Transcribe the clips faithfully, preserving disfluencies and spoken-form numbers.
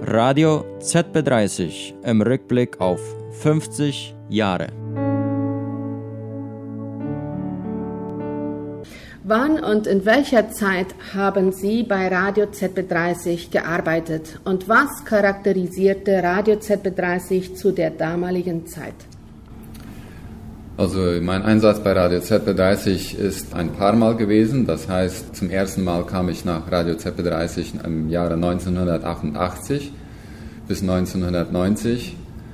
Radio Z B dreißig im Rückblick auf fünfzig Jahre. Wann und in welcher Zeit haben Sie bei Radio Z B dreißig gearbeitet und was charakterisierte Radio Z B dreißig zu der damaligen Zeit? Also mein Einsatz bei Radio Z B dreißig ist ein paar Mal gewesen. Das heißt, zum ersten Mal kam ich nach Radio Z B dreißig im Jahre neunzehnhundertachtundachtzig bis neunzehnhundertneunzig.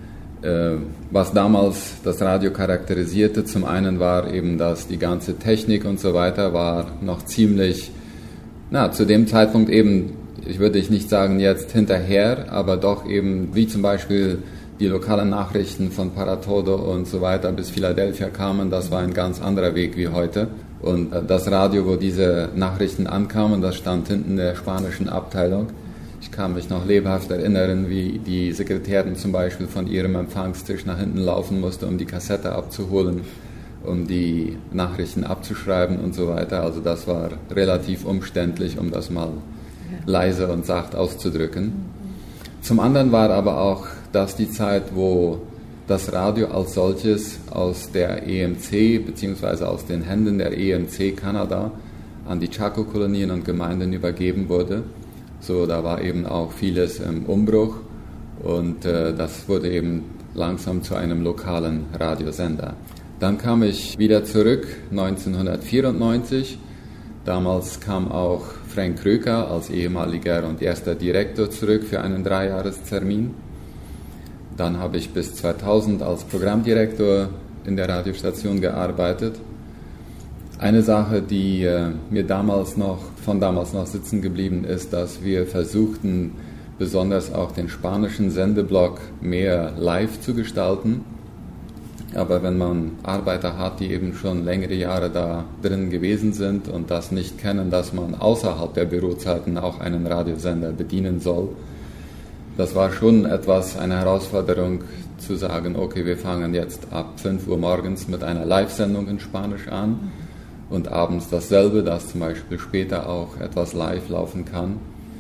Was damals das Radio charakterisierte, zum einen war eben, dass die ganze Technik und so weiter war noch ziemlich, na, zu dem Zeitpunkt eben, ich würde nicht sagen jetzt hinterher, aber doch eben, wie zum Beispiel die lokalen Nachrichten von Paratodo und so weiter bis Philadelphia kamen, das war ein ganz anderer Weg wie heute. Und das Radio, wo diese Nachrichten ankamen, das stand hinten in der spanischen Abteilung. Ich kann mich noch lebhaft erinnern, wie die Sekretärin zum Beispiel von ihrem Empfangstisch nach hinten laufen musste, um die Kassette abzuholen, um die Nachrichten abzuschreiben und so weiter. Also das war relativ umständlich, um das mal leise und sacht auszudrücken. Zum anderen war aber auch das die Zeit, wo das Radio als solches aus der E M C bzw. aus den Händen der E M C Kanada an die Chaco-Kolonien und Gemeinden übergeben wurde. So, da war eben auch vieles im Umbruch und äh, das wurde eben langsam zu einem lokalen Radiosender. Dann kam ich wieder zurück, neunzehnhundertvierundneunzig. Damals kam auch Frank Kröker als ehemaliger und erster Direktor zurück für einen Dreijahrstermin. Dann habe ich bis zweitausend als Programmdirektor in der Radiostation gearbeitet. Eine Sache, die äh, mir damals noch, von damals noch sitzen geblieben ist, dass wir versuchten, besonders auch den spanischen Sendeblock mehr live zu gestalten. Aber wenn man Arbeiter hat, die eben schon längere Jahre da drin gewesen sind und das nicht kennen, dass man außerhalb der Bürozeiten auch einen Radiosender bedienen soll, das war schon etwas eine Herausforderung zu sagen, okay, wir fangen jetzt ab fünf Uhr morgens mit einer Live-Sendung in Spanisch an. Und abends dasselbe, dass zum Beispiel später auch etwas live laufen kann.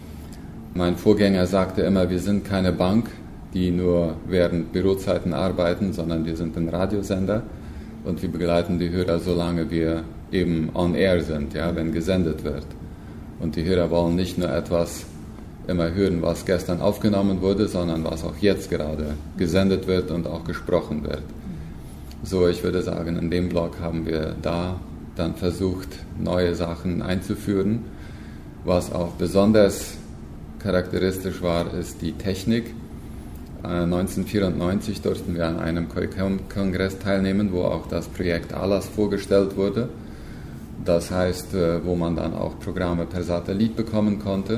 Mein Vorgänger sagte immer, wir sind keine Bank, die nur während Bürozeiten arbeiten, sondern wir sind ein Radiosender und wir begleiten die Hörer, solange wir eben on air sind, ja, wenn gesendet wird. Und die Hörer wollen nicht nur etwas immer hören, was gestern aufgenommen wurde, sondern was auch jetzt gerade gesendet wird und auch gesprochen wird. So, ich würde sagen, in dem Blog haben wir da dann versucht, neue Sachen einzuführen. Was auch besonders charakteristisch war, ist die Technik. neunzehnhundertvierundneunzig durften wir an einem Kongress teilnehmen, wo auch das Projekt ALAS vorgestellt wurde. Das heißt, wo man dann auch Programme per Satellit bekommen konnte.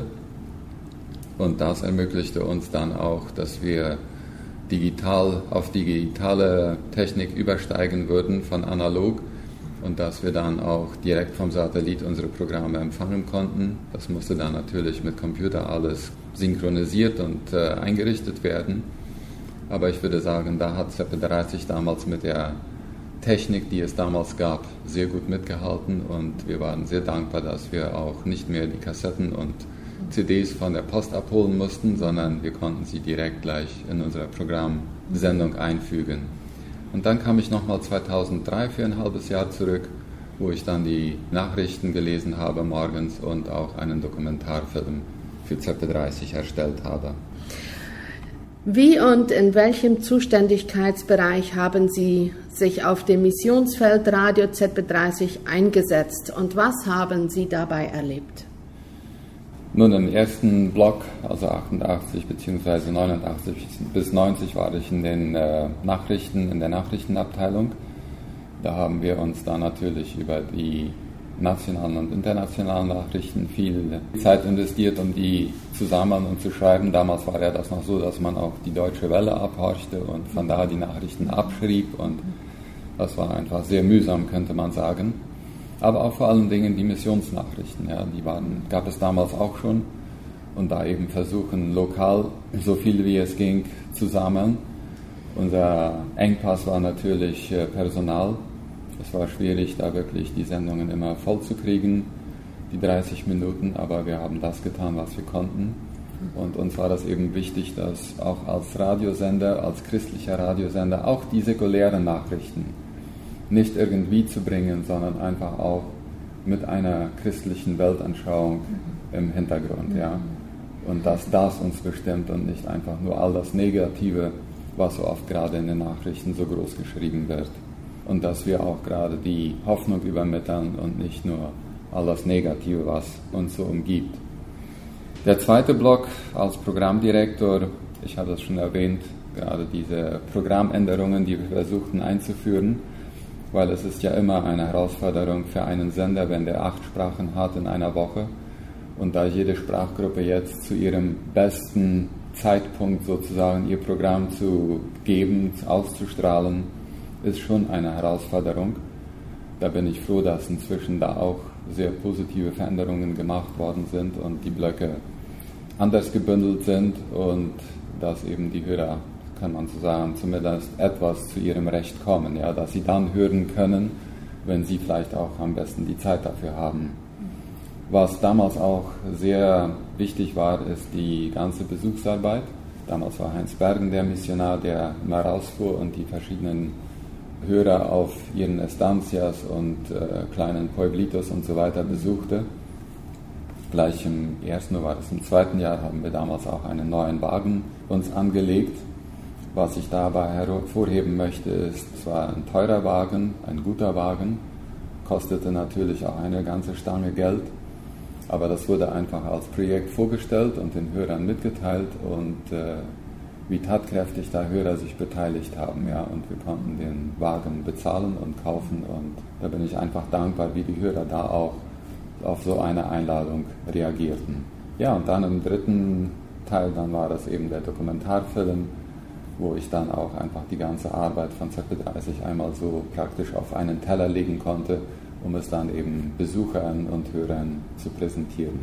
Und das ermöglichte uns dann auch, dass wir digital auf digitale Technik übersteigen würden von analog. Und dass wir dann auch direkt vom Satellit unsere Programme empfangen konnten. Das musste dann natürlich mit Computer alles synchronisiert und äh, eingerichtet werden. Aber ich würde sagen, da hat Z B dreißig damals mit der Technik, die es damals gab, sehr gut mitgehalten. Und wir waren sehr dankbar, dass wir auch nicht mehr die Kassetten und C Ds von der Post abholen mussten, sondern wir konnten sie direkt gleich in unsere Programmsendung einfügen. Und dann kam ich nochmal zweitausenddrei für ein halbes Jahr zurück, wo ich dann die Nachrichten gelesen habe morgens und auch einen Dokumentarfilm für Z B dreißig erstellt habe. Wie und in welchem Zuständigkeitsbereich haben Sie sich auf dem Missionsfeld Radio Z B dreißig eingesetzt und was haben Sie dabei erlebt? Nun, im ersten Block, also achtundachtzig bzw. neunundachtzig bis neunzig, war ich in den äh, Nachrichten, in der Nachrichtenabteilung. Da haben wir uns da natürlich über die nationalen und internationalen Nachrichten viel Zeit investiert, um die zu sammeln und zu schreiben. Damals war ja das noch so, dass man auch die Deutsche Welle abhorchte und von da die Nachrichten abschrieb und das war einfach sehr mühsam, könnte man sagen. Aber auch vor allen Dingen die Missionsnachrichten, ja, die waren, gab es damals auch schon und da eben versuchen, lokal so viel wie es ging zu sammeln. Unser Engpass war natürlich Personal. Es war schwierig, da wirklich die Sendungen immer voll zu kriegen, die dreißig Minuten, aber wir haben das getan, was wir konnten. Und uns war das eben wichtig, dass auch als Radiosender, als christlicher Radiosender, auch die säkulären Nachrichten nicht irgendwie zu bringen, sondern einfach auch mit einer christlichen Weltanschauung im Hintergrund. Ja. Und dass das uns bestimmt und nicht einfach nur all das Negative, was so oft gerade in den Nachrichten so groß geschrieben wird. Und dass wir auch gerade die Hoffnung übermitteln und nicht nur all das Negative, was uns so umgibt. Der zweite Block als Programmdirektor, ich habe das schon erwähnt, gerade diese Programmänderungen, die wir versuchten einzuführen, weil es ist ja immer eine Herausforderung für einen Sender, wenn der acht Sprachen hat in einer Woche und da jede Sprachgruppe jetzt zu ihrem besten Zeitpunkt sozusagen ihr Programm zu geben, auszustrahlen, ist schon eine Herausforderung. Da bin ich froh, dass inzwischen da auch sehr positive Veränderungen gemacht worden sind und die Blöcke anders gebündelt sind und dass eben die Hörer, kann man so sagen, zumindest etwas zu ihrem Recht kommen, ja, dass sie dann hören können, wenn sie vielleicht auch am besten die Zeit dafür haben. Was damals auch sehr wichtig war, ist die ganze Besuchsarbeit. Damals war Heinz Bergen der Missionar, der immer rausfuhr und die verschiedenen Hörer auf ihren Estancias und äh, kleinen Pueblitos und so weiter besuchte. Gleich im ersten, war es im zweiten Jahr, haben wir damals auch einen neuen Wagen uns angelegt. Was ich dabei hervorheben möchte, ist, es war ein teurer Wagen, ein guter Wagen, kostete natürlich auch eine ganze Stange Geld, aber das wurde einfach als Projekt vorgestellt und den Hörern mitgeteilt und äh, wie tatkräftig da Hörer sich beteiligt haben, ja, und wir konnten den Wagen bezahlen und kaufen und da bin ich einfach dankbar, wie die Hörer da auch auf so eine Einladung reagierten. Ja, und dann im dritten Teil, dann war das eben der Dokumentarfilm, wo ich dann auch einfach die ganze Arbeit von Z P dreißig einmal so praktisch auf einen Teller legen konnte, um es dann eben Besuchern und Hörern zu präsentieren.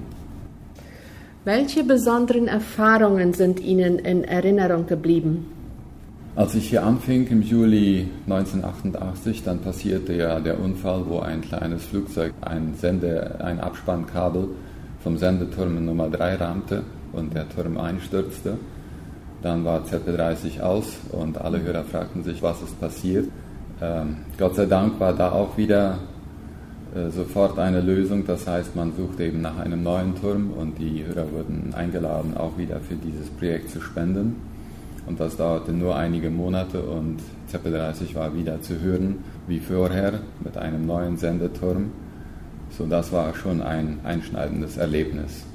Welche besonderen Erfahrungen sind Ihnen in Erinnerung geblieben? Als ich hier anfing im Juli neunzehnhundertachtundachtzig, dann passierte ja der Unfall, wo ein kleines Flugzeug ein, Sende, ein Abspannkabel vom Sendeturm Nummer drei rammte und der Turm einstürzte. Dann war Z P dreißig aus und alle Hörer fragten sich, was ist passiert. Ähm, Gott sei Dank war da auch wieder äh, sofort eine Lösung. Das heißt, man suchte eben nach einem neuen Turm und die Hörer wurden eingeladen, auch wieder für dieses Projekt zu spenden. Und das dauerte nur einige Monate und Z P dreißig war wieder zu hören wie vorher mit einem neuen Sendeturm. So, das war schon ein einschneidendes Erlebnis.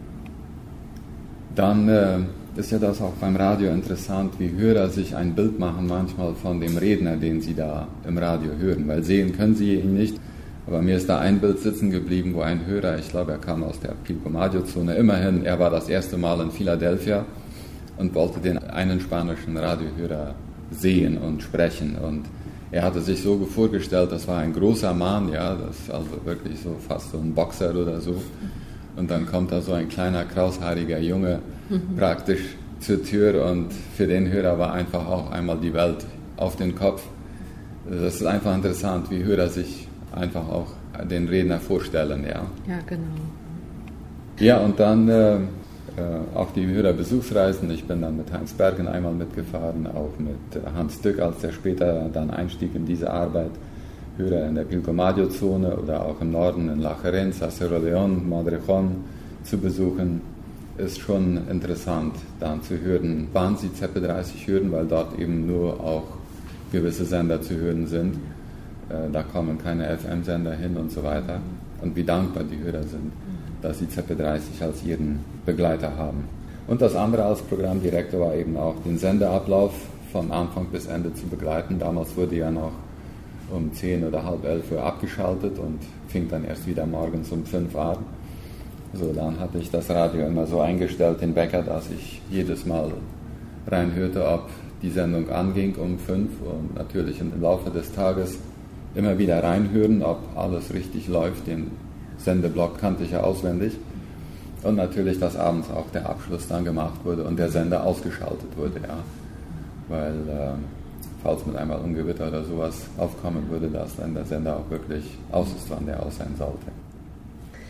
Dann äh, ist ja das auch beim Radio interessant, wie Hörer sich ein Bild machen manchmal von dem Redner, den sie da im Radio hören, weil sehen können sie ihn nicht. Aber mir ist da ein Bild sitzen geblieben, wo ein Hörer, ich glaube, er kam aus der Pilcomayo-Zone, immerhin, er war das erste Mal in Philadelphia und wollte den einen spanischen Radiohörer sehen und sprechen. Und er hatte sich so vorgestellt, das war ein großer Mann, ja, das ist also wirklich so fast so ein Boxer oder so. Und dann kommt da so ein kleiner, kraushaariger Junge mhm. praktisch zur Tür und für den Hörer war einfach auch einmal die Welt auf den Kopf. Das ist einfach interessant, wie Hörer sich einfach auch den Redner vorstellen, ja. Ja, genau. Ja, und dann äh, auch die Hörerbesuchsreisen. Ich bin dann mit Heinz Bergen einmal mitgefahren, auch mit Hans Dück, als der später dann einstieg in diese Arbeit. Hörer in der Pilcomayo-Zone oder auch im Norden in La Gerencia, Cerro León, Madrejón zu besuchen, ist schon interessant, dann zu hören, wann sie Z P dreißig hören, weil dort eben nur auch gewisse Sender zu hören sind. Da kommen keine F M-Sender hin und so weiter. Und wie dankbar die Hörer sind, dass sie Z P dreißig als ihren Begleiter haben. Und das andere als Programmdirektor war eben auch den Sendeablauf von Anfang bis Ende zu begleiten. Damals wurde ja noch um zehn oder halb elf Uhr abgeschaltet und fing dann erst wieder morgens um fünf an. So, dann hatte ich das Radio immer so eingestellt, den Wecker, dass ich jedes Mal reinhörte, ob die Sendung anging um fünf und natürlich im Laufe des Tages immer wieder reinhören, ob alles richtig läuft. Den Sendeblock kannte ich ja auswendig. Und natürlich, dass abends auch der Abschluss dann gemacht wurde und der Sender ausgeschaltet wurde, ja. Weil äh, falls mit einmal Ungewitter oder sowas aufkommen würde, dass dann der Sender auch wirklich aus ist, wann der aus sein sollte.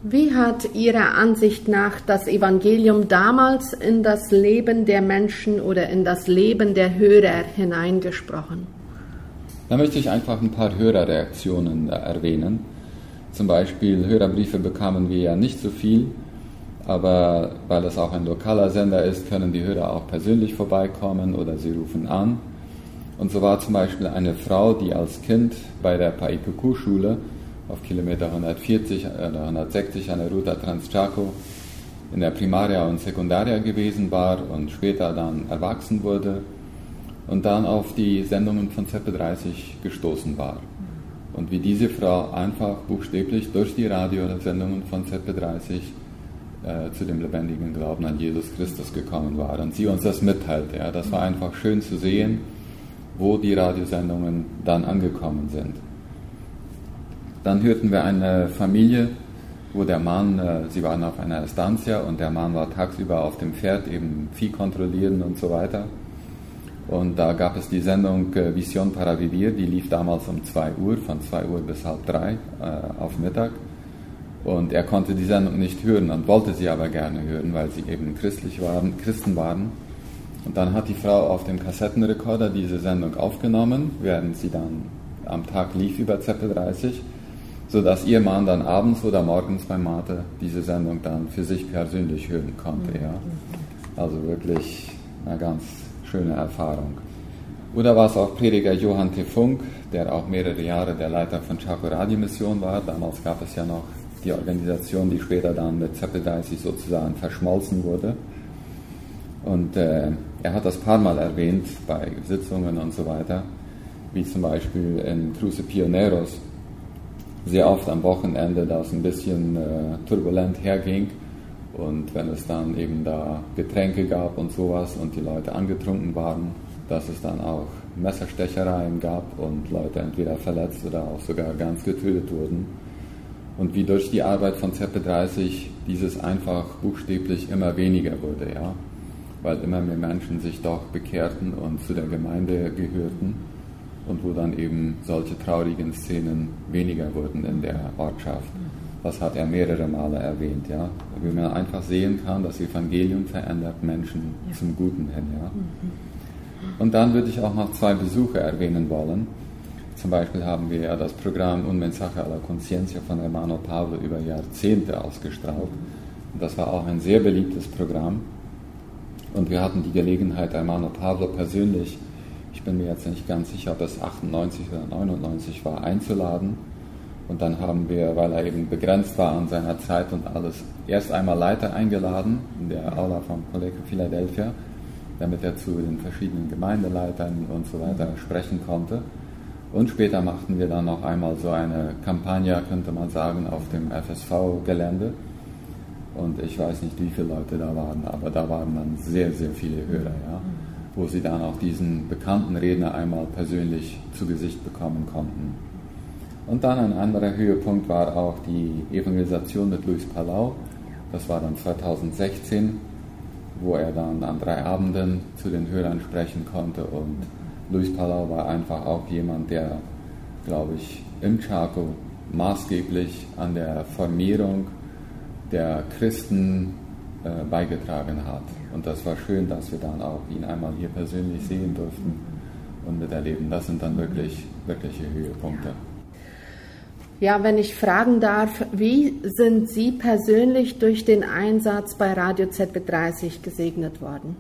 Wie hat Ihrer Ansicht nach das Evangelium damals in das Leben der Menschen oder in das Leben der Hörer hineingesprochen? Da möchte ich einfach ein paar Hörerreaktionen erwähnen. Zum Beispiel Hörerbriefe bekamen wir ja nicht so viel, aber weil es auch ein lokaler Sender ist, können die Hörer auch persönlich vorbeikommen oder sie rufen an. Und so war zum Beispiel eine Frau, die als Kind bei der Paipuku-Schule auf Kilometer hundertvierzig oder hundertsechzig an der Ruta Trans-Chaco in der Primaria und Sekundaria gewesen war und später dann erwachsen wurde und dann auf die Sendungen von Z P dreißig gestoßen war. Und wie diese Frau einfach buchstäblich durch die Radiosendungen von Z P dreißig äh, zu dem lebendigen Glauben an Jesus Christus gekommen war und sie uns das mitteilte. Ja. Das war einfach schön zu sehen, wo die Radiosendungen dann angekommen sind. Dann hörten wir eine Familie, wo der Mann, äh, sie waren auf einer Estancia und der Mann war tagsüber auf dem Pferd, eben Vieh kontrollieren und so weiter. Und da gab es die Sendung äh, Vision para Vivir, die lief damals um zwei Uhr, von zwei Uhr bis halb drei äh, auf Mittag. Und er konnte die Sendung nicht hören und wollte sie aber gerne hören, weil sie eben christlich waren, Christen waren. Und dann hat die Frau auf dem Kassettenrekorder diese Sendung aufgenommen, während sie dann am Tag lief über Z P dreißig. Sodass ihr Mann dann abends oder morgens beim Mate diese Sendung dann für sich persönlich hören konnte. Ja. Also wirklich eine ganz schöne Erfahrung. Oder war es auch Prediger Johann T. Funk, der auch mehrere Jahre der Leiter von Chaco Radio Mission war. Damals gab es ja noch die Organisation, die später dann mit Z P dreißig sozusagen verschmolzen wurde. Und äh, er hat das ein paar Mal erwähnt bei Sitzungen und so weiter, wie zum Beispiel in Cruce Pioneros, sehr oft am Wochenende, da es ein bisschen äh, turbulent herging und wenn es dann eben da Getränke gab und sowas und die Leute angetrunken waren, dass es dann auch Messerstechereien gab und Leute entweder verletzt oder auch sogar ganz getötet wurden. Und wie durch die Arbeit von Z P dreißig dieses einfach buchstäblich immer weniger wurde, ja, weil immer mehr Menschen sich doch bekehrten und zu der Gemeinde gehörten. Und wo dann eben solche traurigen Szenen weniger wurden in der Ortschaft. Das hat er mehrere Male erwähnt, ja. Wie man einfach sehen kann, das Evangelium verändert Menschen ja. zum Guten hin, ja. Und dann würde ich auch noch zwei Besuche erwähnen wollen. Zum Beispiel haben wir ja das Programm Un Mensaje a la Conciencia von Hermano Pablo über Jahrzehnte ausgestrahlt. Und das war auch ein sehr beliebtes Programm. Und wir hatten die Gelegenheit, Hermano Pablo persönlich, ich bin mir jetzt nicht ganz sicher, ob es achtundneunzig oder neunundneunzig war, einzuladen. Und dann haben wir, weil er eben begrenzt war an seiner Zeit und alles, erst einmal Leiter eingeladen in der Aula vom Collegio Philadelphia, damit er zu den verschiedenen Gemeindeleitern und so weiter sprechen konnte. Und später machten wir dann noch einmal so eine Kampagne, könnte man sagen, auf dem F S V-Gelände. Und ich weiß nicht, wie viele Leute da waren, aber da waren dann sehr, sehr viele Hörer, ja, wo sie dann auch diesen bekannten Redner einmal persönlich zu Gesicht bekommen konnten. Und dann ein anderer Höhepunkt war auch die Evangelisation mit Luis Palau. Das war dann zweitausendsechzehn, wo er dann an drei Abenden zu den Hörern sprechen konnte. Und Luis Palau war einfach auch jemand, der, glaube ich, im Chaco maßgeblich an der Formierung der Christen äh, beigetragen hat. Und das war schön, dass wir dann auch ihn einmal hier persönlich sehen durften und miterleben. Das sind dann wirklich wirkliche Höhepunkte. Ja, wenn ich fragen darf, wie sind Sie persönlich durch den Einsatz bei Radio Z P dreißig gesegnet worden?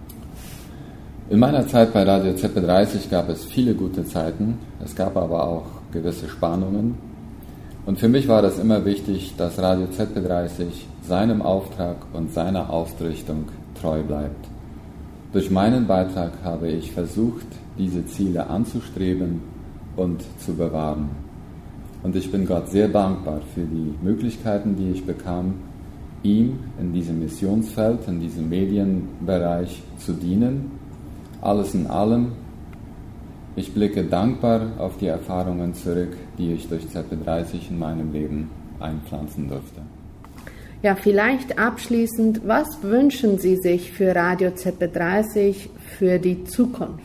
In meiner Zeit bei Radio Z P dreißig gab es viele gute Zeiten. Es gab aber auch gewisse Spannungen. Und für mich war das immer wichtig, dass Radio Z P dreißig seinem Auftrag und seiner Ausrichtung treu bleibt. Durch meinen Beitrag habe ich versucht, diese Ziele anzustreben und zu bewahren. Und ich bin Gott sehr dankbar für die Möglichkeiten, die ich bekam, ihm in diesem Missionsfeld, in diesem Medienbereich zu dienen. Alles in allem, ich blicke dankbar auf die Erfahrungen zurück, die ich durch Z P dreißig in meinem Leben einpflanzen durfte. Ja, vielleicht abschließend, was wünschen Sie sich für Radio Z P dreißig für die Zukunft?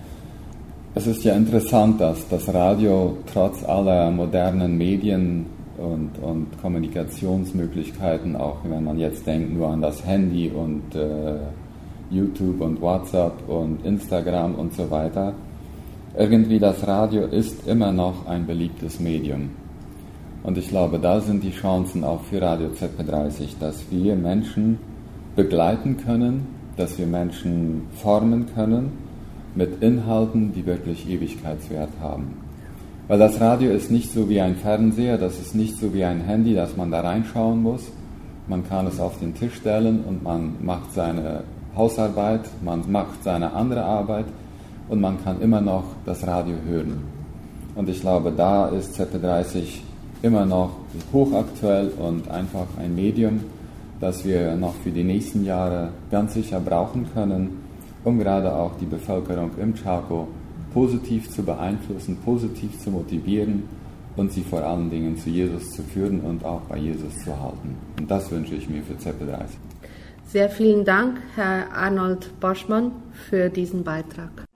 Es ist ja interessant, dass das Radio trotz aller modernen Medien und, und Kommunikationsmöglichkeiten, auch wenn man jetzt denkt nur an das Handy und äh, YouTube und WhatsApp und Instagram und so weiter. Irgendwie das Radio ist immer noch ein beliebtes Medium. Und ich glaube, da sind die Chancen auch für Radio Z P dreißig, dass wir Menschen begleiten können, dass wir Menschen formen können mit Inhalten, die wirklich Ewigkeitswert haben. Weil das Radio ist nicht so wie ein Fernseher, das ist nicht so wie ein Handy, dass man da reinschauen muss. Man kann es auf den Tisch stellen und man macht seine Hausarbeit, man macht seine andere Arbeit und man kann immer noch das Radio hören. Und ich glaube, da ist Z P dreißig immer noch hochaktuell und einfach ein Medium, das wir noch für die nächsten Jahre ganz sicher brauchen können, um gerade auch die Bevölkerung im Chaco positiv zu beeinflussen, positiv zu motivieren und sie vor allen Dingen zu Jesus zu führen und auch bei Jesus zu halten. Und das wünsche ich mir für Z P dreißig. Sehr vielen Dank, Herr Arnold Boschmann, für diesen Beitrag.